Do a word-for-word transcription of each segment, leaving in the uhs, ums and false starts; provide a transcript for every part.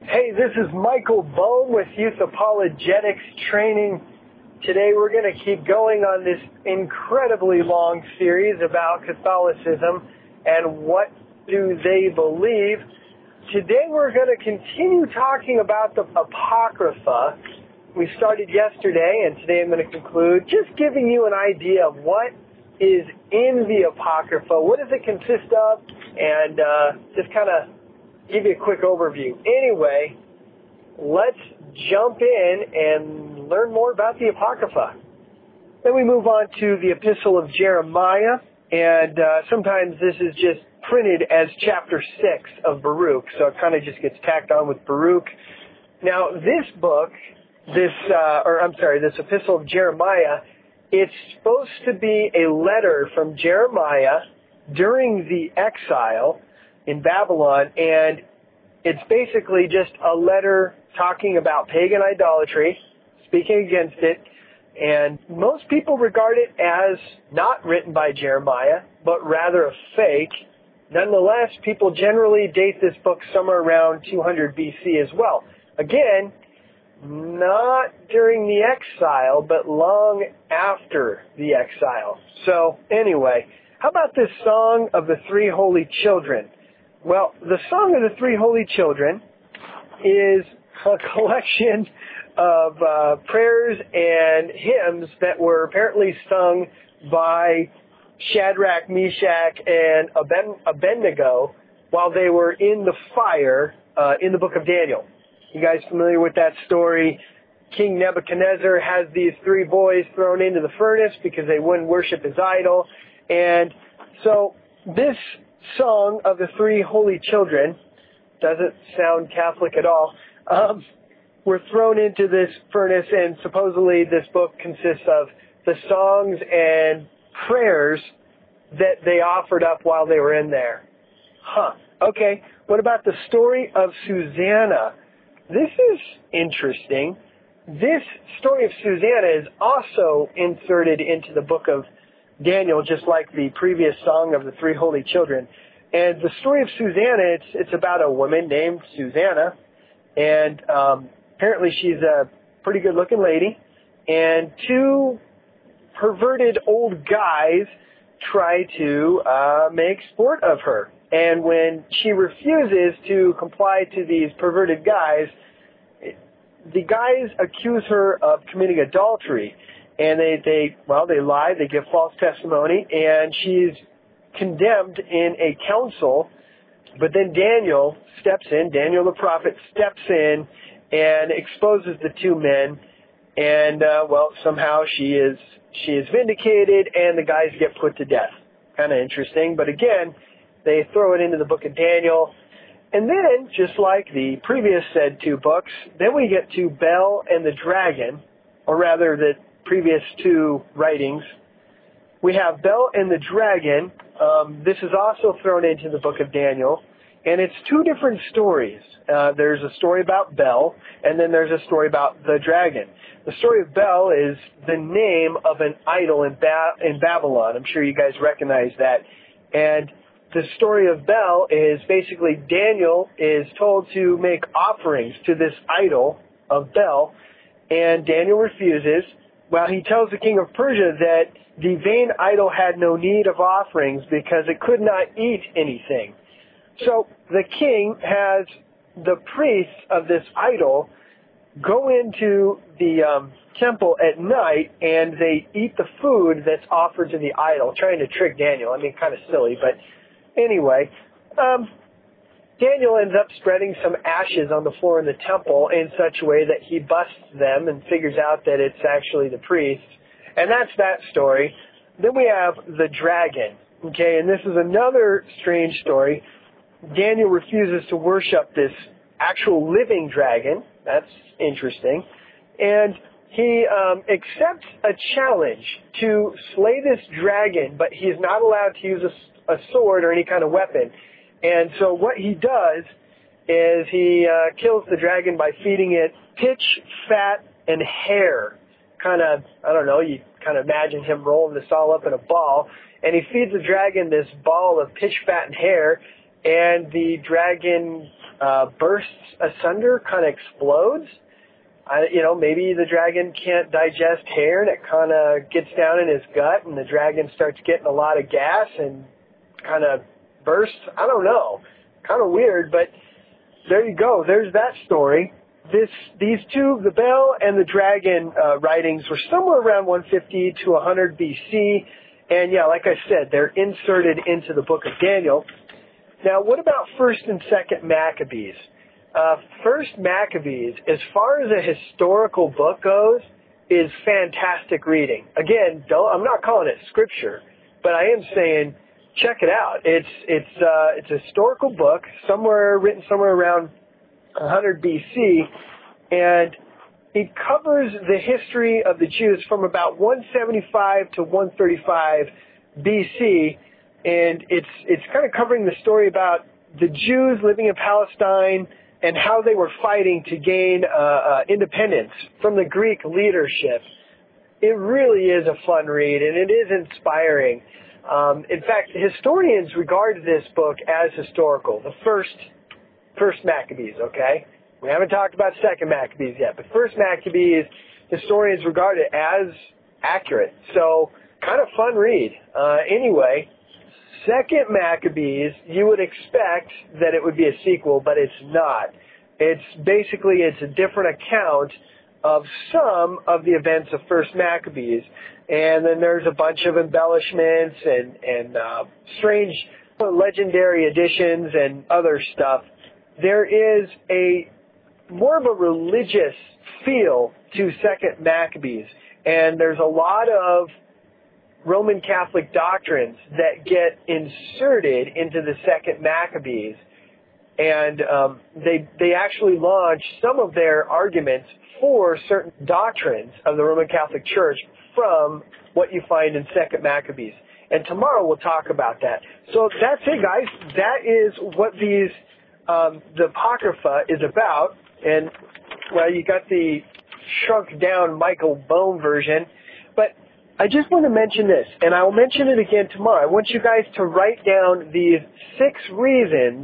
Hey, this is Michael Bohm with Youth Apologetics Training. Today we're going to keep going on this incredibly long series about Catholicism and what do they believe. Today we're going to continue talking about the Apocrypha. We started yesterday, and today I'm going to conclude just giving you an idea of what is in the Apocrypha, what does it consist of, and uh, just kind of give you a quick overview. Anyway, let's jump in and learn more about the Apocrypha. Then we move on to the Epistle of Jeremiah, and uh, sometimes this is just printed as chapter six of Baruch, so it kind of just gets tacked on with Baruch. Now, this book, this, uh, or I'm sorry, this Epistle of Jeremiah, it's supposed to be a letter from Jeremiah during the exile in Babylon, and it's basically just a letter talking about pagan idolatry, speaking against it, and most people regard it as not written by Jeremiah, but rather a fake. Nonetheless, people generally date this book somewhere around two hundred B C as well. Again, not during the exile, but long after the exile. So, anyway, how about this Song of the Three Holy Children? Well, the Song of the Three Holy Children is a collection of uh, prayers and hymns that were apparently sung by Shadrach, Meshach, and Abednego while they were in the fire uh, in the book of Daniel. You guys familiar with that story? King Nebuchadnezzar has these three boys thrown into the furnace because they wouldn't worship his idol. And so this Song of the Three Holy Children doesn't sound Catholic at all. Um, we're thrown into this furnace, and supposedly this book consists of the songs and prayers that they offered up while they were in there. Huh. Okay. What about the story of Susanna? This is interesting. This story of Susanna is also inserted into the book of Daniel, just like the previous Song of the Three Holy Children. And the story of Susanna, it's it's about a woman named Susanna, and um, apparently she's a pretty good-looking lady, and two perverted old guys try to uh, make sport of her. And when she refuses to comply to these perverted guys, the guys accuse her of committing adultery. And they, they, well, they lie, they give false testimony, and she's condemned in a council. But then Daniel steps in, Daniel the prophet steps in and exposes the two men. And, uh, well, somehow she is, she is vindicated, and the guys get put to death. Kind of interesting. But again, they throw it into the book of Daniel. And then, just like the previous said two books, then we get to Bel and the Dragon, or rather the previous two writings. We have Bel and the Dragon. Um, this is also thrown into the book of Daniel, and it's two different stories. Uh, there's a story about Bel, and then there's a story about the dragon. The story of Bel is the name of an idol in, ba- in Babylon. I'm sure you guys recognize that. And the story of Bel is basically Daniel is told to make offerings to this idol of Bel, and Daniel refuses. Well, he tells the king of Persia that the vain idol had no need of offerings because it could not eat anything. So the king has the priests of this idol go into the um, temple at night, and they eat the food that's offered to the idol, trying to trick Daniel. I mean, kind of silly, but anyway, um, Daniel ends up spreading some ashes on the floor in the temple in such a way that he busts them and figures out that it's actually the priests. And that's that story. Then we have the dragon. Okay, and this is another strange story. Daniel refuses to worship this actual living dragon. That's interesting. And he um, accepts a challenge to slay this dragon, but he is not allowed to use a, a sword or any kind of weapon. And so what he does is he uh, kills the dragon by feeding it pitch, fat, and hair. Kind of, I don't know, you kind of imagine him rolling this all up in a ball. And he feeds the dragon this ball of pitch, fat, and hair. And the dragon uh, bursts asunder, kind of explodes. I, you know, maybe the dragon can't digest hair and it kind of gets down in his gut and the dragon starts getting a lot of gas and kind of bursts. I don't know. Kind of weird, but there you go. There's that story. This, these two, the Bell and the Dragon uh, writings were somewhere around one fifty to one hundred B C. And yeah, like I said, they're inserted into the book of Daniel. Now, what about First and Second Maccabees? Uh, First Maccabees, as far as a historical book goes, is fantastic reading. Again, don't, I'm not calling it scripture, but I am saying check it out. It's it's uh, it's a historical book, somewhere written somewhere around one hundred B C, and it covers the history of the Jews from about one seventy-five to one thirty-five B C, and it's it's kind of covering the story about the Jews living in Palestine and how they were fighting to gain uh, uh, independence from the Greek leadership. It really is a fun read, and it is inspiring. Um, in fact, historians regard this book as historical. The first, first Maccabees, okay? We haven't talked about Second Maccabees yet, but First Maccabees, historians regard it as accurate. So, kind of fun read. Uh, anyway, Second Maccabees, you would expect that it would be a sequel, but it's not. It's basically, it's a different account of some of the events of First Maccabees, and then there's a bunch of embellishments and, and uh, strange legendary additions and other stuff. There is a more of a religious feel to Second Maccabees, and there's a lot of Roman Catholic doctrines that get inserted into the Second Maccabees, and um, they they actually launch some of their arguments for certain doctrines of the Roman Catholic Church from what you find in Second Maccabees. And tomorrow we'll talk about that. So that's it, guys. That is what these um, the Apocrypha is about. And well, you got the shrunk down Michael Bohm version, but I just want to mention this, and I will mention it again tomorrow. I want you guys to write down these six reasons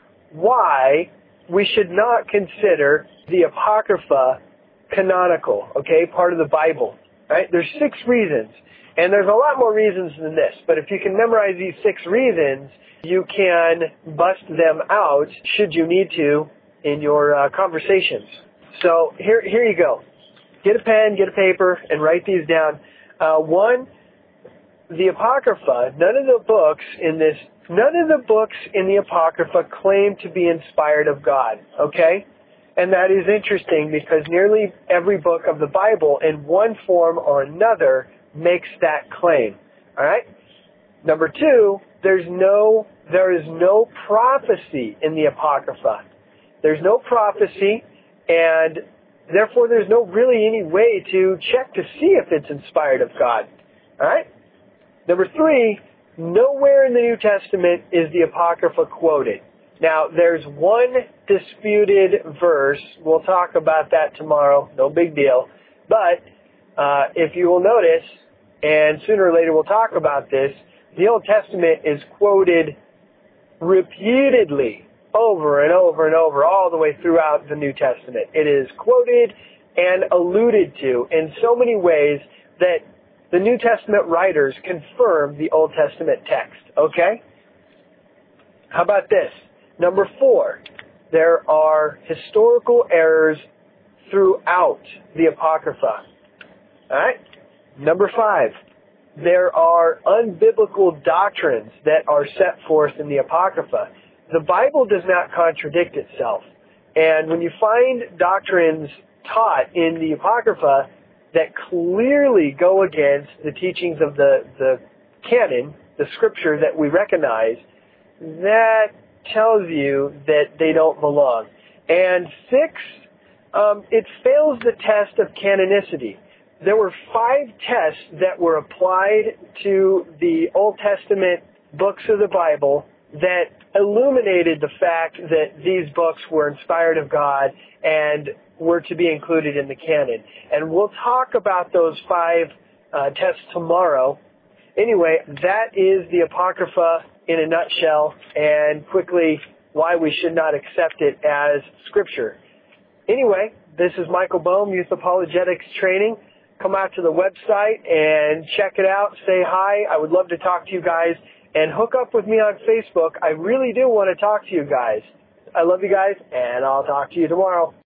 why we should not consider the Apocrypha canonical, okay, part of the Bible. Right? There's six reasons, and there's a lot more reasons than this, but if you can memorize these six reasons, you can bust them out, should you need to, in your uh, conversations. So here, here you go. Get a pen, get a paper, and write these down. Uh, one, the Apocrypha, none of the books in this, none of the books in the Apocrypha claim to be inspired of God, okay? And that is interesting because nearly every book of the Bible in one form or another makes that claim, all right? Number two, there's no, there is no prophecy in the Apocrypha. There's no prophecy, and therefore, there's no really any way to check to see if it's inspired of God. All right? Number three, nowhere in the New Testament is the Apocrypha quoted. Now, there's one disputed verse. We'll talk about that tomorrow. No big deal. But uh, if you will notice, and sooner or later we'll talk about this, the Old Testament is quoted repeatedly over and over and over, all the way throughout the New Testament. It is quoted and alluded to in so many ways that the New Testament writers confirm the Old Testament text. Okay? How about this? Number four, there are historical errors throughout the Apocrypha. All right? Number five, there are unbiblical doctrines that are set forth in the Apocrypha. The Bible does not contradict itself. And when you find doctrines taught in the Apocrypha that clearly go against the teachings of the, the canon, the scripture that we recognize, that tells you that they don't belong. And six, um, it fails the test of canonicity. There were five tests that were applied to the Old Testament books of the Bible that illuminated the fact that these books were inspired of God and were to be included in the canon. And we'll talk about those five uh, tests tomorrow. Anyway, that is the Apocrypha in a nutshell. And quickly, why we should not accept it as Scripture. Anyway, this is Michael Bohm, Youth Apologetics Training. Come out to the website and check it out. Say hi. I would love to talk to you guys. And hook up with me on Facebook. I really do want to talk to you guys. I love you guys, and I'll talk to you tomorrow.